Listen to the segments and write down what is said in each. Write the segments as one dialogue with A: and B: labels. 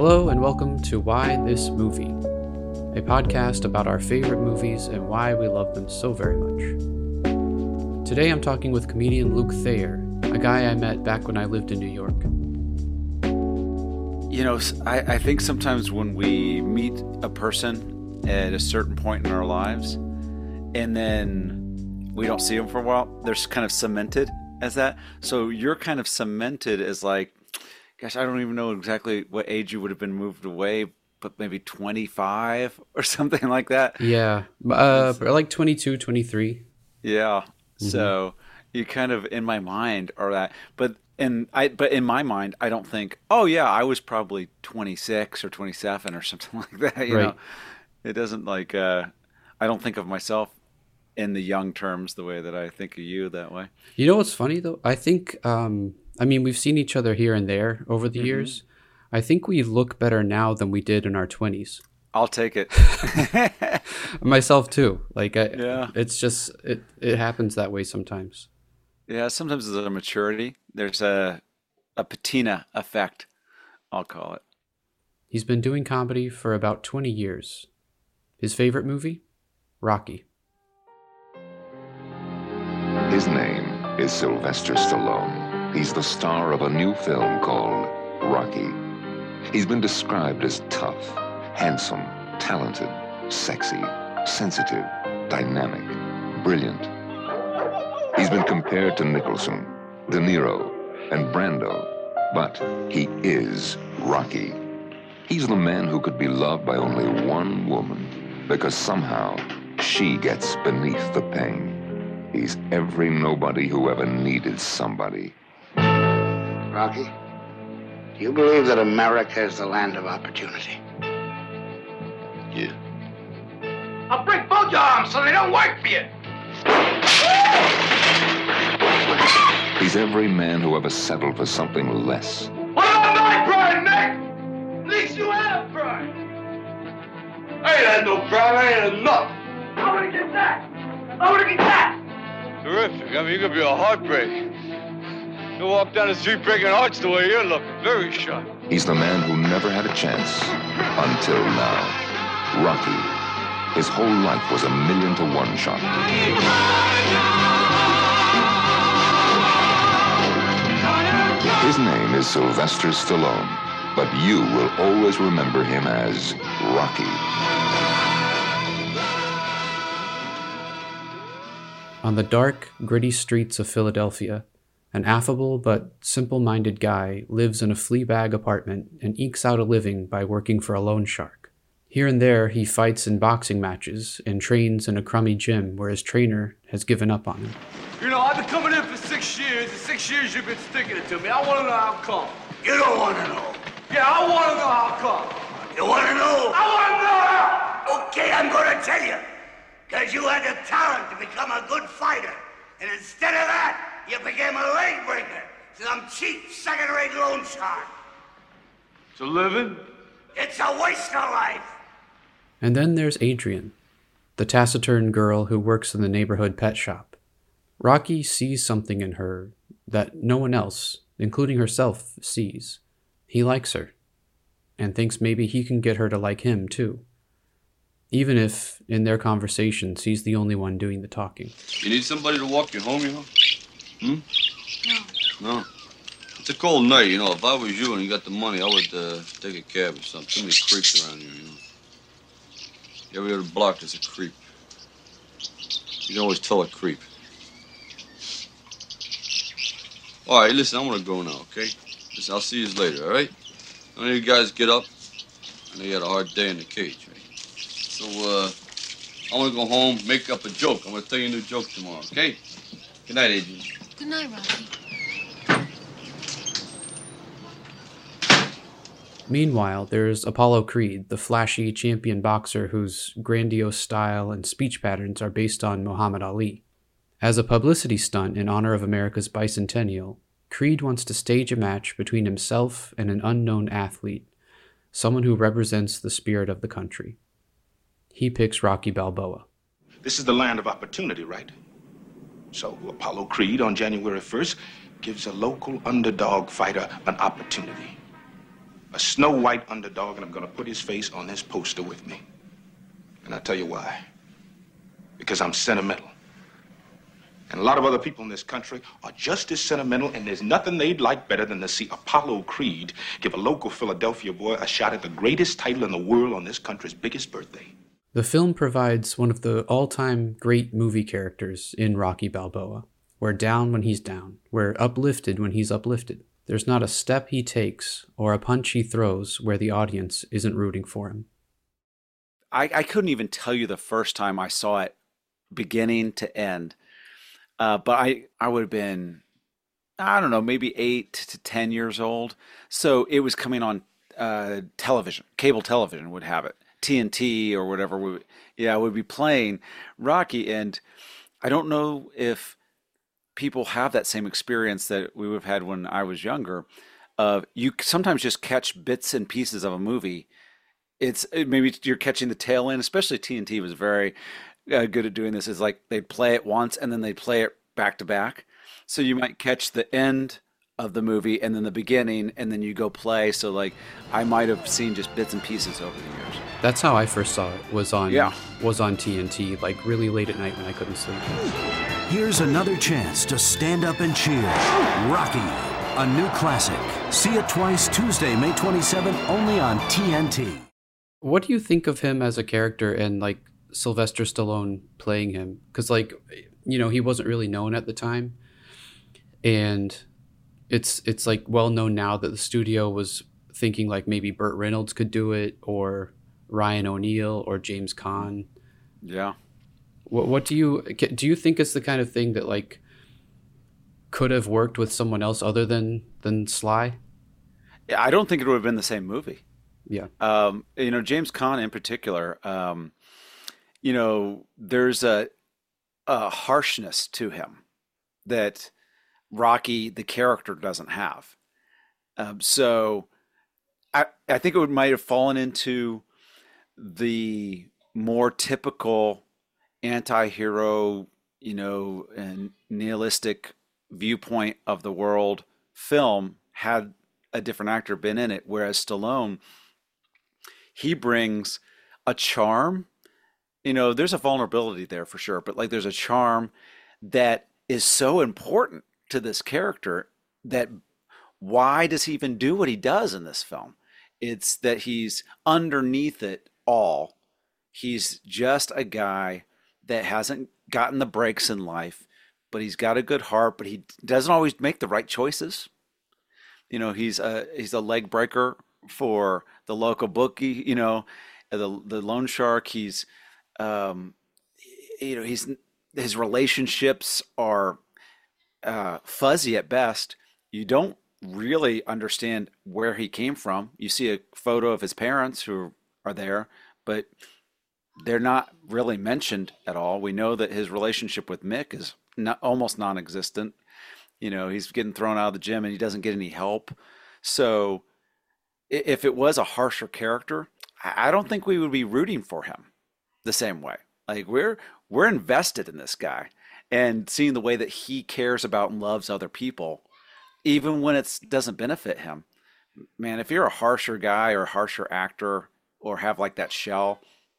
A: Hello and welcome to Why This Movie, a podcast about our favorite movies and why we love them so very much. Today I'm talking with comedian Luke Thayer, a guy I met back when I lived in New York.
B: You know, I think sometimes when we meet a person at a certain point in our lives and then we don't see them for a while, they're kind of cemented as that. So you're kind of cemented as like, gosh, I don't even know exactly what age you would have been moved away, but maybe 25 or something like that.
A: Yeah, like 22, 23.
B: Yeah. Mm-hmm. So you kind of, in my mind, are that. But in my mind, I don't think, oh yeah, I was probably 26 or 27 or something like that. You know, it doesn't like. I don't think of myself in the young terms the way that I think of you that way.
A: You know what's funny though? I think. I mean, we've seen each other here and there over the years. I think we look better now than we did in our 20s.
B: I'll take it.
A: Myself too. Like, it's just, it happens that way sometimes.
B: Yeah, sometimes there's a maturity. There's a patina effect, I'll call it.
A: He's been doing comedy for about 20 years. His favorite movie? Rocky.
C: His name is Sylvester Stallone. He's the star of a new film called Rocky. He's been described as tough, handsome, talented, sexy, sensitive, dynamic, brilliant. He's been compared to Nicholson, De Niro, and Brando, but he is Rocky. He's the man who could be loved by only one woman because somehow she gets beneath the pain. He's every nobody who ever needed somebody.
D: Rocky, do you believe that America is the land of opportunity?
C: Yeah.
E: I'll break both your arms so they don't work for you.
C: He's every man who ever settled for something less.
E: What about my pride, Nick? At least you have pride. I ain't had no pride. I ain't had nothing. I want to get that. I want to get that.
F: Terrific. I mean, you could be a heartbreak. You walk down the street breaking hearts the way you're looking. Very sharp.
C: He's the man who never had a chance until now. Rocky. His whole life was 1,000,000-to-1 shot. His name is Sylvester Stallone, but you will always remember him as Rocky.
A: On the dark, gritty streets of Philadelphia, an affable but simple-minded guy lives in a flea bag apartment and ekes out a living by working for a loan shark. Here and there, he fights in boxing matches and trains in a crummy gym where his trainer has given up on him.
E: You know, I've been coming in for 6 years. The 6 years you've been sticking it to me. I want to know how come.
D: You don't want to know.
E: Yeah, I want to know how come.
D: You want to know?
E: I want to know how.
D: Okay, I'm going to tell you. Because you had the talent to become a good fighter. And instead of that, you became a leg breaker. Some cheap, second-rate loan shark.
E: It's a living?
D: It's a waste of life.
A: And then there's Adrian, the taciturn girl who works in the neighborhood pet shop. Rocky sees something in her that no one else, including herself, sees. He likes her, and thinks maybe he can get her to like him too. Even if, in their conversations, he's the only one doing the talking.
F: You need somebody to walk you home, you know? No. It's a cold night, you know. If I was you and you got the money, I would take a cab or something. Too many creeps around here, you know. Every other block there's a creep. You can always tell a creep. All right, listen, I'm gonna go now, okay? Listen, I'll see you later, all right? I know you guys get up. I know you had a hard day in the cage, right? So, I want to go home, make up a joke. I'm going to tell you a new joke tomorrow, okay? Good night, Adrian.
G: Good night, Rocky.
A: Meanwhile, there's Apollo Creed, the flashy champion boxer whose grandiose style and speech patterns are based on Muhammad Ali. As a publicity stunt in honor of America's bicentennial, Creed wants to stage a match between himself and an unknown athlete, someone who represents the spirit of the country. He picks Rocky Balboa.
H: This is the land of opportunity, right? So Apollo Creed on January 1st gives a local underdog fighter an opportunity. A Snow White underdog, and I'm gonna put his face on this poster with me. And I'll tell you why. Because I'm sentimental. And a lot of other people in this country are just as sentimental, and there's nothing they'd like better than to see Apollo Creed give a local Philadelphia boy a shot at the greatest title in the world on this country's biggest birthday.
A: The film provides one of the all-time great movie characters in Rocky Balboa. We're down when he's down. We're uplifted when he's uplifted. There's not a step he takes or a punch he throws where the audience isn't rooting for him.
B: I couldn't even tell you the first time I saw it beginning to end. But I would have been, I don't know, maybe 8 to 10 years old. So it was coming on television. Cable television would have it. TNT or whatever would be playing Rocky. And I don't know if people have that same experience that we would have had when I was younger. You sometimes just catch bits and pieces of a movie. Maybe you're catching the tail end, especially TNT was very good at doing this. Is like they'd play it once and then they'd play it back to back. So you might catch the end of the movie and then the beginning and then you go play. So like I might have seen just bits and pieces over the years.
A: That's how I first saw it, was on TNT, like really late at night when I couldn't sleep.
G: Here's another chance to stand up and cheer. Rocky, a new classic. See it twice Tuesday, May 27th, only on TNT.
A: What do you think of him as a character and like Sylvester Stallone playing him? Because like, you know, he wasn't really known at the time. And it's like well known now that the studio was thinking like maybe Burt Reynolds could do it, or Ryan O'Neal, or James Caan.
B: Yeah.
A: What do you think is the kind of thing that like could have worked with someone else other than Sly?
B: Yeah, I don't think it would have been the same movie.
A: Yeah.
B: You know, James Caan in particular, you know, there's a harshness to him that Rocky, the character, doesn't have. So I think it might have fallen into the more typical anti-hero, you know, and nihilistic viewpoint of the world film had a different actor been in it. Whereas Stallone, he brings a charm, you know, there's a vulnerability there for sure, but like there's a charm that is so important to this character that why does he even do what he does in this film? It's that he's underneath it all. He's just a guy that hasn't gotten the breaks in life, but he's got a good heart, but he doesn't always make the right choices. You know, he's a leg breaker for the local bookie, you know, the loan shark. He's, you know, his relationships are fuzzy at best. You don't really understand where he came from. You see a photo of his parents who are there, but they're not really mentioned at all. We know that his relationship with Mick is almost non-existent. You know, he's getting thrown out of the gym and he doesn't get any help. So if it was a harsher character, I don't think we would be rooting for him the same way. Like we're invested in this guy and seeing the way that he cares about and loves other people, even when it doesn't benefit him. Man, if you're a harsher guy or a harsher actor or have like that shell,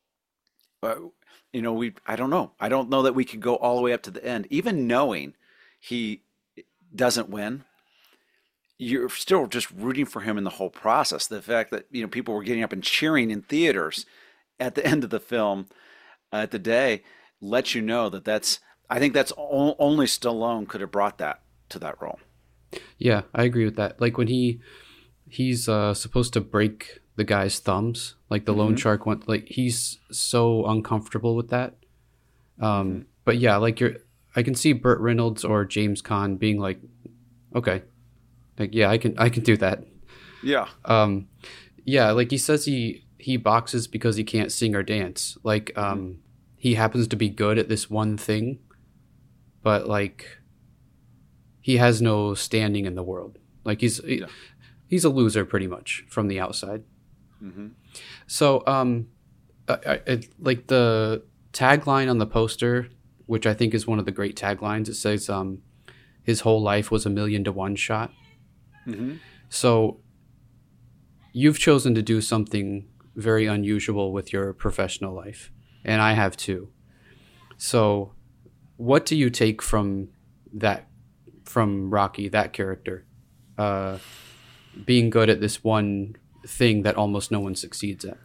B: you know, I don't know. I don't know that we could go all the way up to the end, even knowing he doesn't win. You're still just rooting for him in the whole process. The fact that, you know, people were getting up and cheering in theaters at the end of the film, at the day, lets you know that I think that's only Stallone could have brought that to that role.
A: Yeah, I agree with that. Like when he's supposed to break the guy's thumbs, like the loan shark one, like he's so uncomfortable with that. But yeah, like I can see Burt Reynolds or James Caan being like, okay, like yeah, I can do that.
B: Yeah.
A: Yeah, like he says he boxes because he can't sing or dance. Like he happens to be good at this one thing, but like he has no standing in the world. Like he's a loser pretty much from the outside. Mm-hmm. So like the tagline on the poster, which I think is one of the great taglines, it says his whole life was $1,000,000 to 1 shot. Mm-hmm. So you've chosen to do something very unusual with your professional life, and I have too. So, what do you take from Rocky, that character, being good at this one thing that almost no one succeeds at?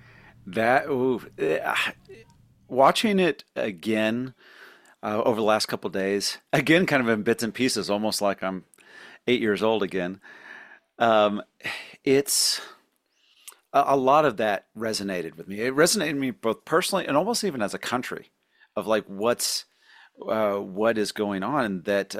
B: Watching it again over the last couple of days, again, kind of in bits and pieces, almost like I'm 8 years old again. It's a lot of that resonated with me. It resonated with me both personally and almost even as a country, of like what is going on. That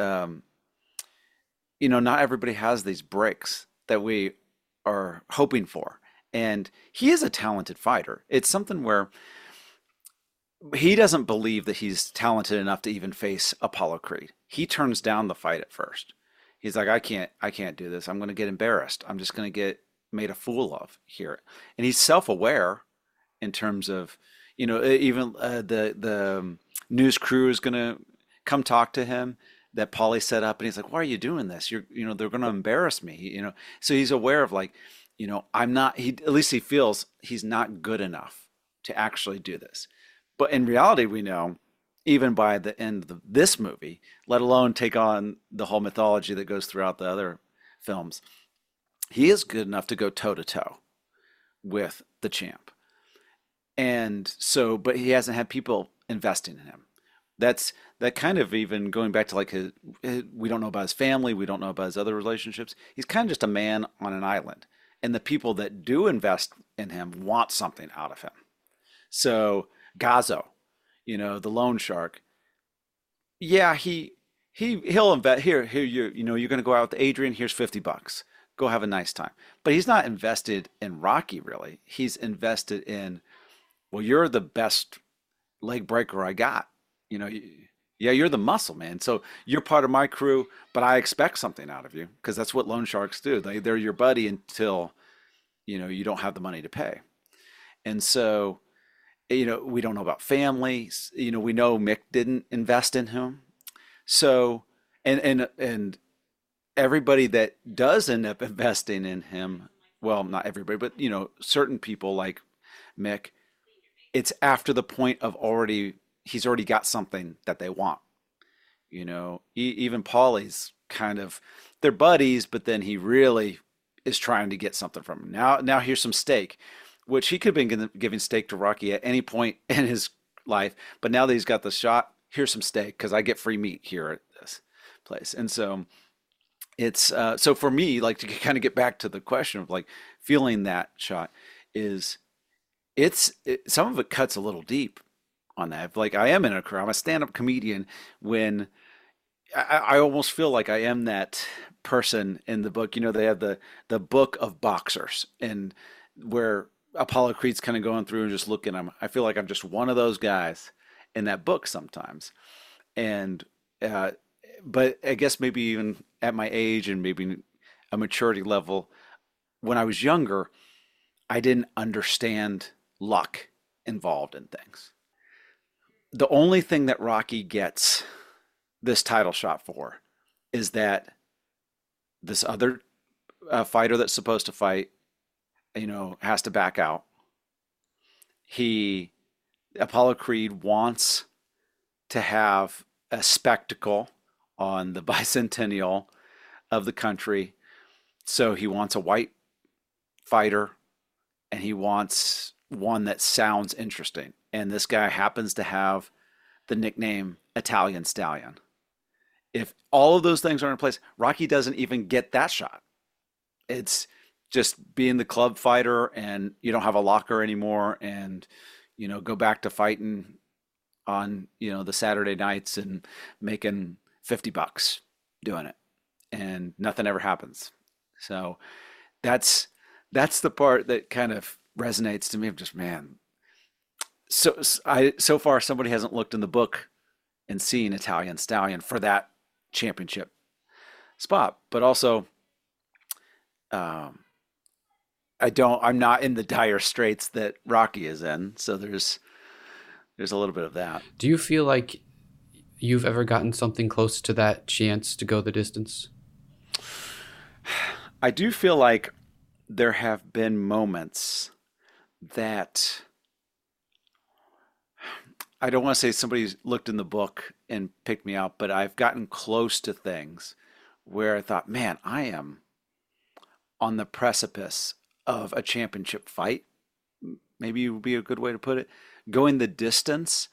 B: not everybody has these breaks that we are hoping for. And he is a talented fighter. It's something where he doesn't believe that he's talented enough to even face Apollo Creed. He turns down the fight at first. He's like, I can't do this. I'm going to get embarrassed. I'm just going to get made a fool of here. And he's self-aware in terms of, even the news crew is going to come talk to him that Paulie set up. And he's like, why are you doing this? They're going to embarrass me. So he's aware of like, I'm not, at least he feels he's not good enough to actually do this. But in reality, we know, even by the end of this movie, let alone take on the whole mythology that goes throughout the other films, he is good enough to go toe to toe with the champ. And so, but he hasn't had people investing in him. That kind of, even going back to like we don't know about his family, we don't know about his other relationships. He's kind of just a man on an island. And the people that do invest in him want something out of him. So Gazzo, the loan shark. Yeah, he'll invest here. You're going to go out with Adrian. Here's $50. Go have a nice time. But he's not invested in Rocky really. He's invested in, well, you're the best leg breaker I got. You're the muscle, man. So you're part of my crew, but I expect something out of you, because that's what loan sharks do. They're your buddy until, you don't have the money to pay. And so, we don't know about families. We know Mick didn't invest in him. So, and everybody that does end up investing in him, well, not everybody, but, certain people like Mick, it's after the point of he's already got something that they want. Even Paulie's kind of, they're buddies, but then he really is trying to get something from him. Now here's some steak, which he could have been giving steak to Rocky at any point in his life. But now that he's got the shot, here's some steak because I get free meat here at this place. And so it's, so for me, like, to kind of get back to the question of like feeling that shot, is some of it cuts a little deep on that. Like, I am in a career, I'm a stand-up comedian, when I almost feel like I am that person in the book. They have the book of boxers, and where Apollo Creed's kind of going through and just looking at him. I feel like I'm just one of those guys in that book sometimes. And but I guess maybe even at my age and maybe a maturity level, when I was younger, I didn't understand luck involved in things. The only thing that Rocky gets this title shot for is that this other fighter that's supposed to fight, has to back out. Apollo Creed wants to have a spectacle on the bicentennial of the country. So he wants a white fighter, and he wants one that sounds interesting. And this guy happens to have the nickname Italian Stallion. If all of those things are in place, Rocky doesn't even get that shot. It's just being the club fighter, and you don't have a locker anymore, and, go back to fighting on, the Saturday nights and making $50 doing it, and nothing ever happens. So that's the part that kind of resonates to me, of just, man. So far somebody hasn't looked in the book and seen Italian Stallion for that championship spot. But also, I'm not in the dire straits that Rocky is in. So there's a little bit of that.
A: Do you feel like you've ever gotten something close to that chance to go the distance?
B: I do feel like there have been moments that I don't want to say somebody's looked in the book and picked me out, but I've gotten close to things where I thought, man, I am on the precipice of a championship fight. Maybe would be a good way to put it. Going the distance.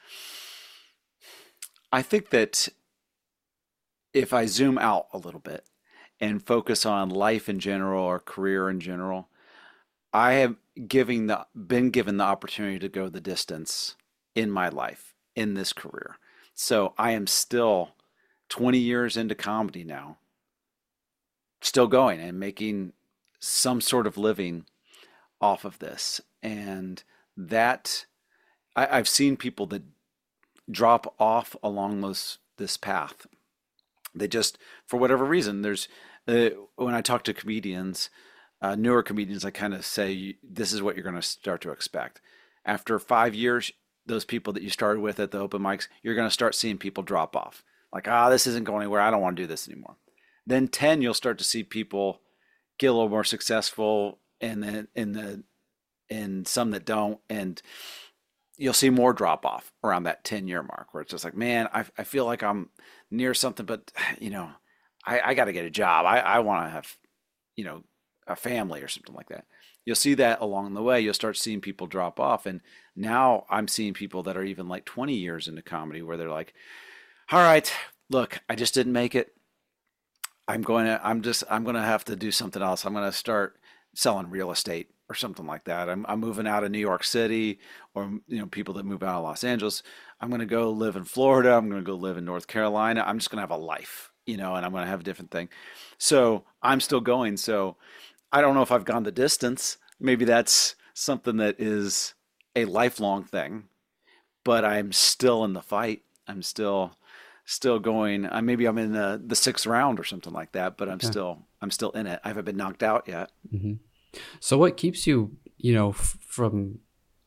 B: I think that if I zoom out a little bit and focus on life in general or career in general, I have been given the opportunity to go the distance in my life, in this career. So I am still 20 years into comedy now, still going and making some sort of living off of this. And that I've seen people that drop off along this path. They just, for whatever reason, there's when I talk to comedians, newer comedians, I kind of say, this is what you're going to start to expect. After 5 years, those people that you started with at the open mics, you're going to start seeing people drop off. Like, this isn't going anywhere. I don't want to do this anymore. Then 10, you'll start to see people get a little more successful, and then in some that don't, and you'll see more drop off around that 10-year mark, where it's just like, man, I feel like I'm near something, but I got to get a job. I want to have, a family or something like that. You'll see that along the way. You'll start seeing people drop off. And now I'm seeing people that are even like 20 years into comedy where they're like, all right, look, I just didn't make it. I'm going to have to do something else. I'm going to start selling real estate or something like that. I'm moving out of New York City, or, people that move out of Los Angeles. I'm going to go live in Florida. I'm going to go live in North Carolina. I'm just going to have a life, and I'm going to have a different thing. So I'm still going. So I don't know if I've gone the distance. Maybe that's something that is a lifelong thing, but I'm still in the fight. I'm still going. Maybe I'm in the sixth round or something like that, but I'm still in it. I haven't been knocked out yet.
A: Mm-hmm. So what keeps you, from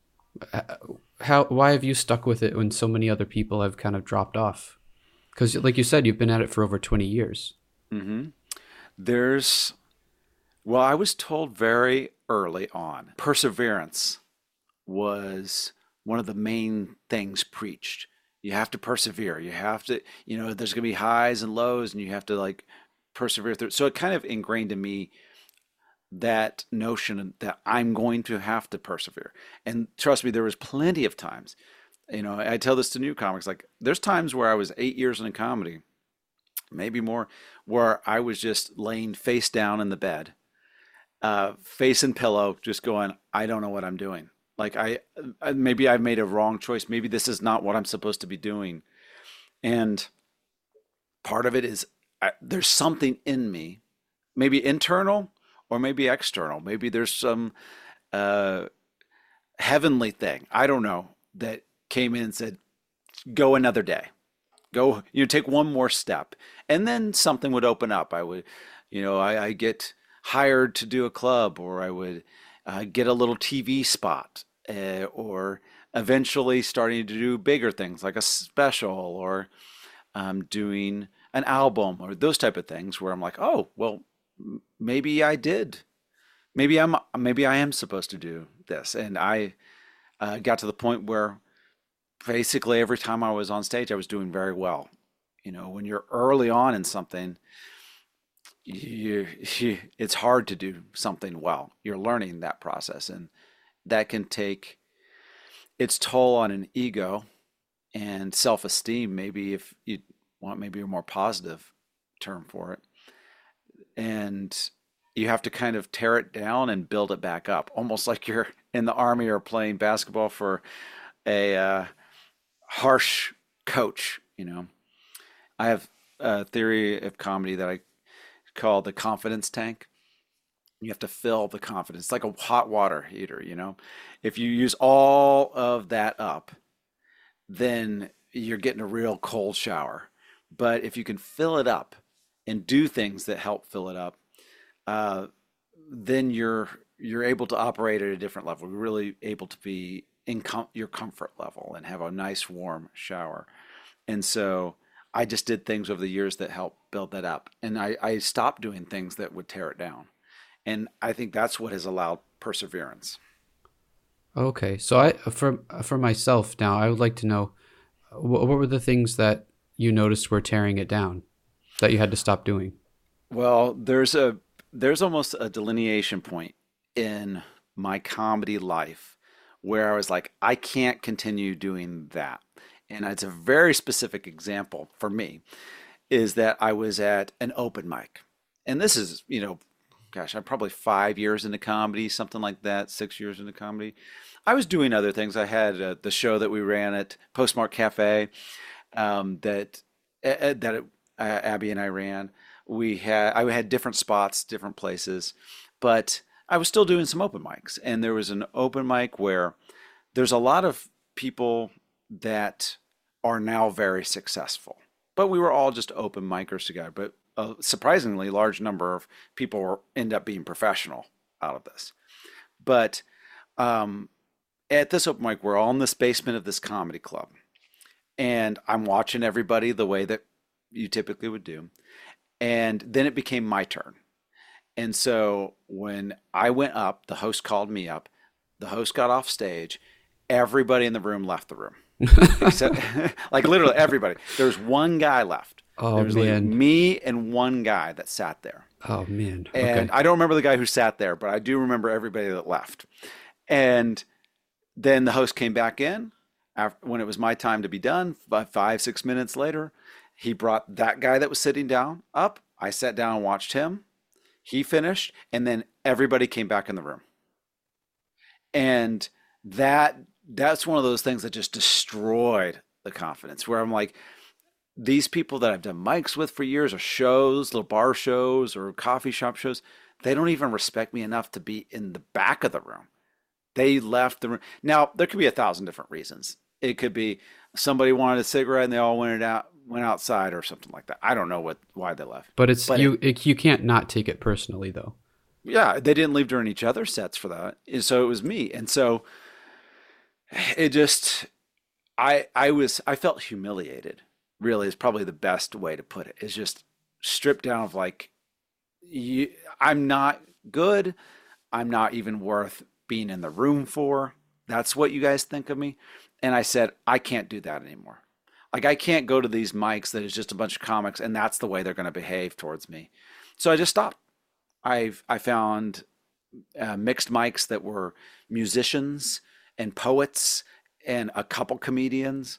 A: why have you stuck with it when so many other people have kind of dropped off? Because like you said, you've been at it for over 20 years.
B: Mm-hmm. I was told very early on, perseverance was one of the main things preached. You have to persevere. You have to, there's going to be highs and lows, and you have to persevere through. So it kind of ingrained in me that notion that I'm going to have to persevere. And trust me, there was plenty of times, I tell this to new comics, like there's times where I was 8 years in comedy, maybe more, where I was just laying face down in the bed, face in pillow, just going, I don't know what I'm doing. Like maybe I've made a wrong choice. Maybe this is not what I'm supposed to be doing. And part of it is there's something in me, maybe internal or maybe external. Maybe there's some heavenly thing, I don't know, that came in and said, go another day. Go, take one more step. And then something would open up. I would, I get hired to do a club, or I would get a little TV spot, or eventually starting to do bigger things like a special, or doing an album, or those type of things where I'm like, oh, well, maybe I did. Maybe I am supposed to do this. And I got to the point where basically every time I was on stage, I was doing very well. When you're early on in something, it's hard to do something well. You're learning that process, and that can take its toll on an ego and self-esteem. Maybe if you want maybe a more positive term for it. And you have to kind of tear it down and build it back up, almost like you're in the Army or playing basketball for a harsh coach. I have a theory of comedy that I call the confidence tank. You have to fill the confidence. It's like a hot water heater, If you use all of that up, then you're getting a real cold shower. But if you can fill it up and do things that help fill it up, then you're able to operate at a different level. You're really able to be in your comfort level and have a nice warm shower. And so I just did things over the years that helped build that up. And I stopped doing things that would tear it down. And I think that's what has allowed perseverance.
A: Okay, so for myself now, I would like to know what were the things that you noticed were tearing it down that you had to stop doing?
B: Well, there's almost a delineation point in my comedy life where I was like, I can't continue doing that. And it's a very specific example for me is that I was at an open mic. And this is, gosh, I'm probably 5 years into comedy, something like that, 6 years into comedy. I was doing other things. I had the show that we ran at Postmark Cafe that Abby and I ran. I had different spots, different places, but I was still doing some open mics. And there was an open mic where there's a lot of people that are now very successful, but we were all just open micers together. But a surprisingly large number of people end up being professional out of this. But at this open mic, we're all in this basement of this comedy club, and I'm watching everybody the way that you typically would do. And then it became my turn. And so when I went up, the host called me up, the host got off stage, everybody in the room left the room. Except, like literally everybody. There was one guy left.
A: Oh,
B: there was
A: man.
B: like me and one guy that sat there.
A: Oh, man.
B: And I don't remember the guy who sat there, but I do remember everybody that left. And then the host came back in when it was my time to be done. About 5-6 minutes later, he brought that guy that was sitting down up. I sat down and watched him. He finished, and then everybody came back in the room. And that's one of those things that just destroyed the confidence, where I'm like, these people that I've done mics with for years, or shows, little bar shows or coffee shop shows, they don't even respect me enough to be in the back of the room. They left the room. Now, there could be 1,000 different reasons. It could be somebody wanted a cigarette and they all went outside or something like that. I don't know why they left.
A: But you can't not take it personally, though.
B: Yeah, they didn't leave during each other's sets for that. And so it was me. And so it just, I felt humiliated, really, is probably the best way to put it. It's just stripped down of like, I'm not good. I'm not even worth being in the room for. That's what you guys think of me. And I said, I can't do that anymore. Like, I can't go to these mics that is just a bunch of comics and that's the way they're going to behave towards me. So I just stopped. I found mixed mics that were musicians and poets and a couple comedians.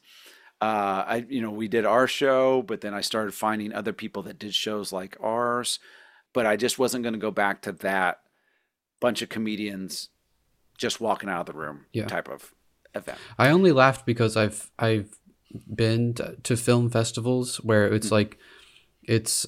B: We did our show, but then I started finding other people that did shows like ours. But I just wasn't going to go back to that bunch of comedians just walking out of the room type of event.
A: I only laughed because I've been to film festivals where it's like it's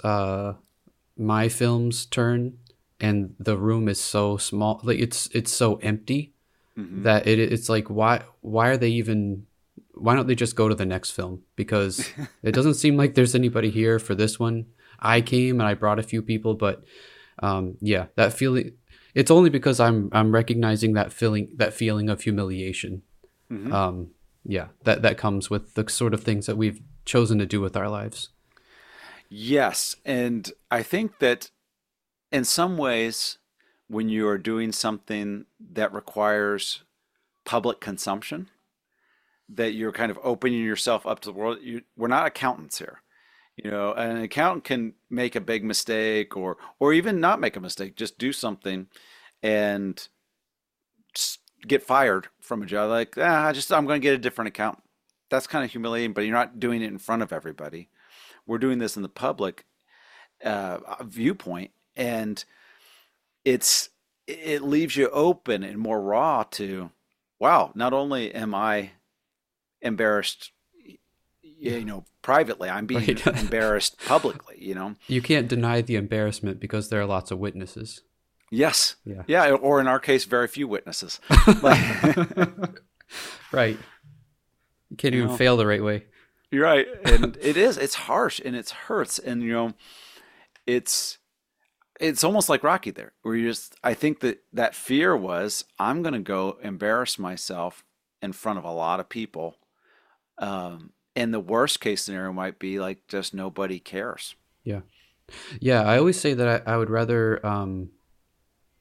A: my film's turn and the room is so small, like it's so empty that it's like why don't they just go to the next film, because it doesn't seem like there's anybody here for this one. I came and I brought a few people, but that feeling, it's only because I'm recognizing that feeling of humiliation. That comes with the sort of things that we've chosen to do with our lives.
B: Yes. And I think that in some ways, when you are doing something that requires public consumption, that you're kind of opening yourself up to the world. We're not accountants here. An accountant can make a big mistake or even not make a mistake, just do something and just get fired from a job. Like, I'm going to get a different accountant. That's kind of humiliating, but you're not doing it in front of everybody. We're doing this in the public viewpoint, and it leaves you open and more raw to, wow, not only am I embarrassed, privately, I'm being embarrassed publicly,
A: You can't deny the embarrassment because there are lots of witnesses.
B: Yes. Yeah. Or in our case, very few witnesses.
A: Right. You can't even fail the right way.
B: You're right. And it's harsh and it hurts. And, it's almost like Rocky there, where I think that fear was, I'm going to go embarrass myself in front of a lot of people. And the worst case scenario might be like just nobody cares.
A: Yeah. Yeah. I always say that I would rather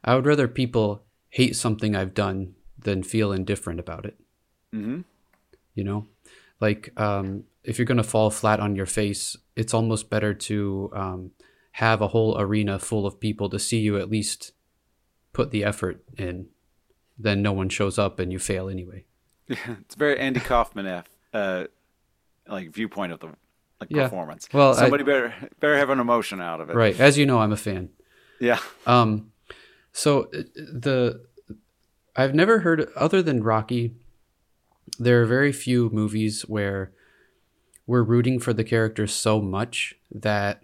A: I would rather people hate something I've done than feel indifferent about it.
B: Mm-hmm.
A: You know, like if you're going to fall flat on your face, it's almost better to have a whole arena full of people to see you at least put the effort in than no one shows up and you fail anyway.
B: Yeah, it's very Andy Kaufman like viewpoint of the performance.
A: Well,
B: somebody better have an emotion out of it.
A: Right. As you know, I'm a fan.
B: Yeah.
A: So I've never heard, other than Rocky, there are very few movies where we're rooting for the characters so much that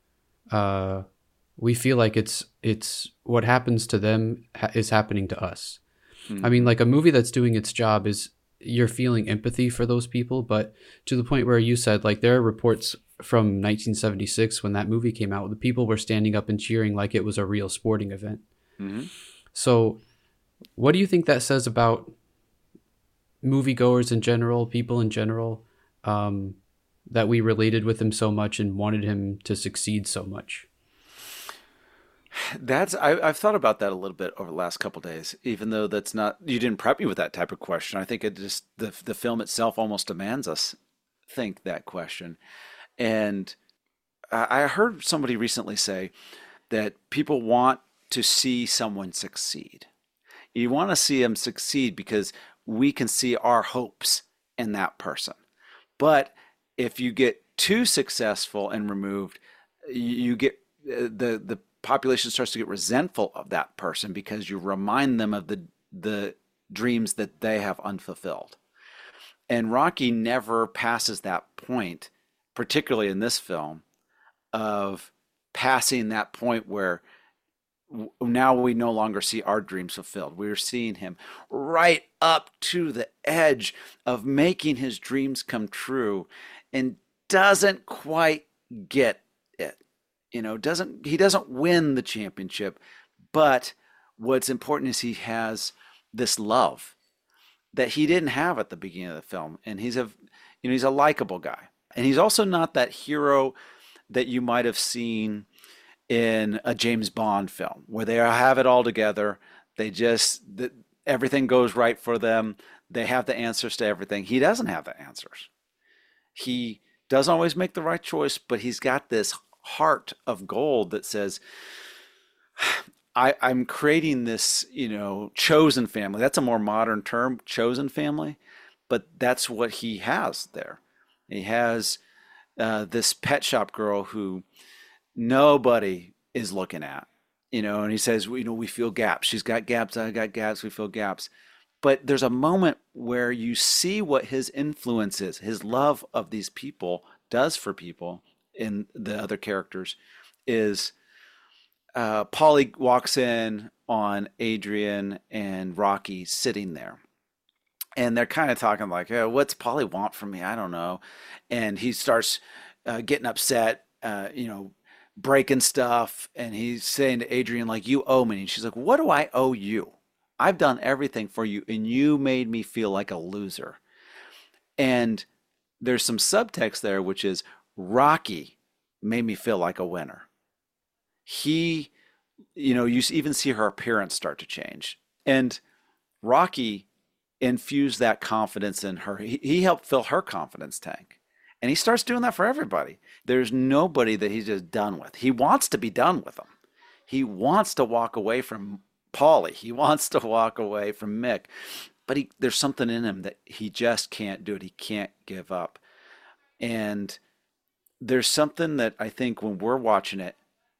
A: we feel like it's what happens to them is happening to us. I mean, like a movie that's doing its job is you're feeling empathy for those people, but to the point where you said, like, there are reports from 1976 when that movie came out, the people were standing up and cheering like it was a real sporting event.
B: Mm-hmm.
A: So what do you think that says about moviegoers in general, people in general, that we related with him so much and wanted him to succeed so much?
B: I've thought about that a little bit over the last couple of days, even though that's not, you didn't prep me with that type of question. I think it just, the film itself almost demands us think that question. And I heard somebody recently say that people want to see someone succeed. You want to see them succeed because we can see our hopes in that person. But if you get too successful and removed, you get the population starts to get resentful of that person because you remind them of the dreams that they have unfulfilled. And Rocky never passes that point, particularly in this film, of passing that point where now we no longer see our dreams fulfilled. We're seeing him right up to the edge of making his dreams come true and doesn't quite get it. You know, he doesn't win the championship, but what's important is he has this love that he didn't have at the beginning of the film, and he's a likable guy, and he's also not that hero that you might have seen in a James Bond film where they have it all together. Everything goes right for them. They have the answers to everything. He doesn't have the answers. He doesn't always make the right choice, but he's got this heart of gold that says, I'm creating this, chosen family. That's a more modern term, chosen family, but that's what he has there. He has this pet shop girl who nobody is looking at, and he says, we feel gaps. She's got gaps. I got gaps. We feel gaps. But there's a moment where you see what his influence is, his love of these people does for people. In the other characters is Paulie walks in on Adrian and Rocky sitting there, and they're kind of talking like, oh, what's Paulie want from me? I don't know. And he starts getting upset, breaking stuff, and he's saying to Adrian, like, you owe me. And she's like, what do I owe you? I've done everything for you, and you made me feel like a loser. And there's some subtext there, which is, Rocky made me feel like a winner. You even see her appearance start to change. And Rocky infused that confidence in her. He helped fill her confidence tank. And he starts doing that for everybody. There's nobody that he's just done with. He wants to be done with them. He wants to walk away from Paulie. He wants to walk away from Mick. But there's something in him that he just can't do it. He can't give up. And there's something that I think when we're watching it,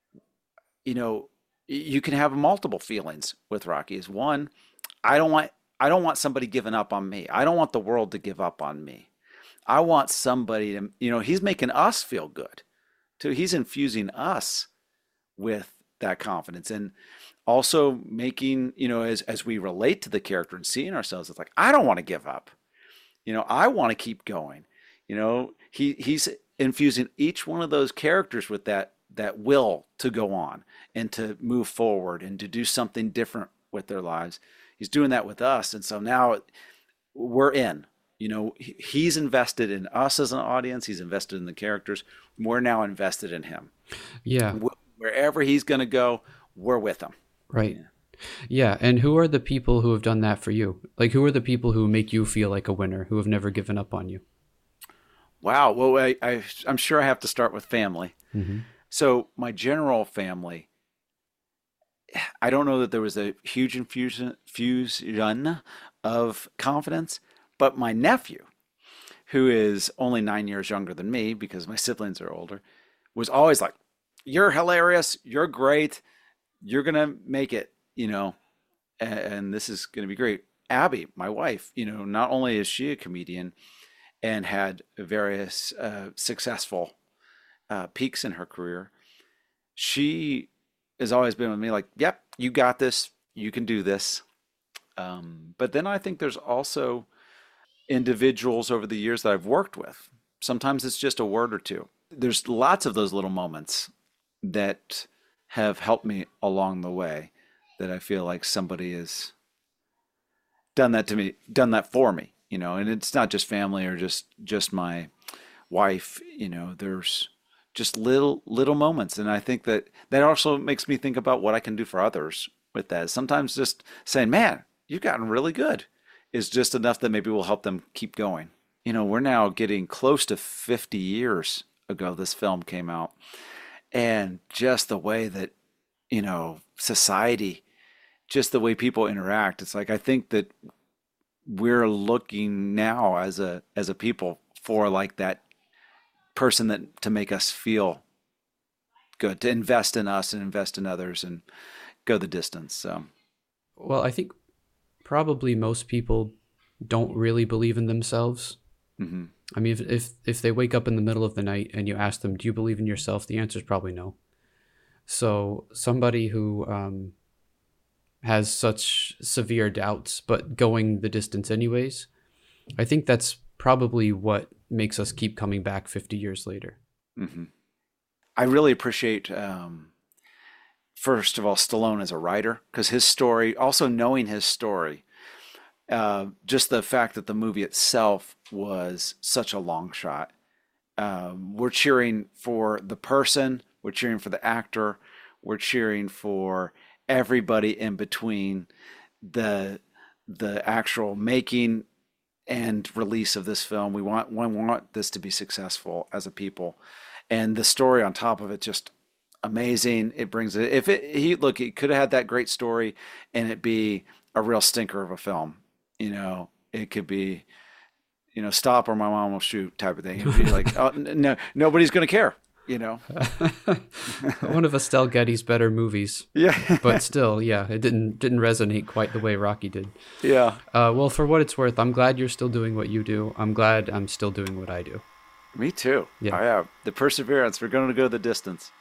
B: you can have multiple feelings with Rocky. Is one, I don't want somebody giving up on me. I don't want the world to give up on me. I want somebody to, he's making us feel good too. He's infusing us with that confidence, and also making, as we relate to the character and seeing ourselves, it's like, I don't want to give up. I want to keep going. He's infusing each one of those characters with that will to go on and to move forward and to do something different with their lives. He's doing that with us. And so now we're in, he's invested in us as an audience. He's invested in the characters. We're now invested in him.
A: Yeah.
B: Wherever he's going to go, we're with him.
A: Right. Yeah, and who are the people who have done that for you? Like, who are the people who make you feel like a winner, who have never given up on you?
B: Wow. Well, I'm sure I have to start with family.
A: Mm-hmm.
B: So my general family, I don't know that there was a huge infusion of confidence, but my nephew, who is only 9 years younger than me because my siblings are older, was always like, "You're hilarious. You're great. You're going to make it, and this is going to be great." Abby, my wife, not only is she a comedian and had various successful peaks in her career, she has always been with me like, "Yep, you got this. You can do this." But then I think there's also individuals over the years that I've worked with. Sometimes it's just a word or two. There's lots of those little moments that have helped me along the way, that I feel like somebody has done that to me, done that for me, and it's not just family or just my wife, there's just little moments. And I think that also makes me think about what I can do for others with that. Sometimes just saying, "Man, you've gotten really good," is just enough that maybe will help them keep going. We're now getting close to 50 years ago this film came out. And just the way that, society, just the way people interact, it's like, I think that we're looking now as a people for like that person that to make us feel good, to invest in us and invest in others and go the distance. So,
A: well, I think probably most people don't really believe in themselves.
B: Mm-hmm.
A: I mean, if they wake up in the middle of the night and you ask them, "Do you believe in yourself?" the answer is probably no. So somebody who has such severe doubts but going the distance anyways, I think that's probably what makes us keep coming back 50 years later.
B: Mm-hmm. I really appreciate, first of all, Stallone as a writer, because his story, also knowing his story, just the fact that the movie itself was such a long shot. We're cheering for the person, we're cheering for the actor, we're cheering for everybody in between the actual making and release of this film. We want this to be successful as a people, and the story on top of it just amazing. It brings it. He could have had that great story and it be a real stinker of a film. It could be, "Stop or my mom will shoot" type of thing. It'd be like, "Oh, no, nobody's going to care."
A: One of Estelle Getty's better movies.
B: Yeah.
A: But still, yeah, it didn't resonate quite the way Rocky did.
B: Yeah.
A: Well, for what it's worth, I'm glad you're still doing what you do. I'm glad I'm still doing what I do.
B: Me too.
A: Yeah.
B: I have the perseverance. We're going to go the distance.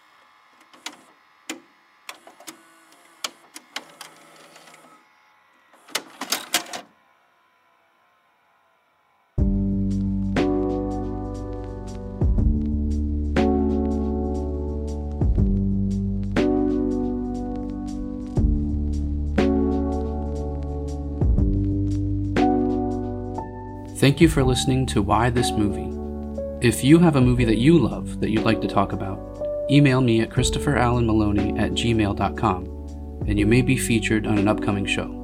A: Thank you for listening to Why This Movie. If you have a movie that you love that you'd like to talk about, email me at ChristopherAllenMaloney@gmail.com, and you may be featured on an upcoming show.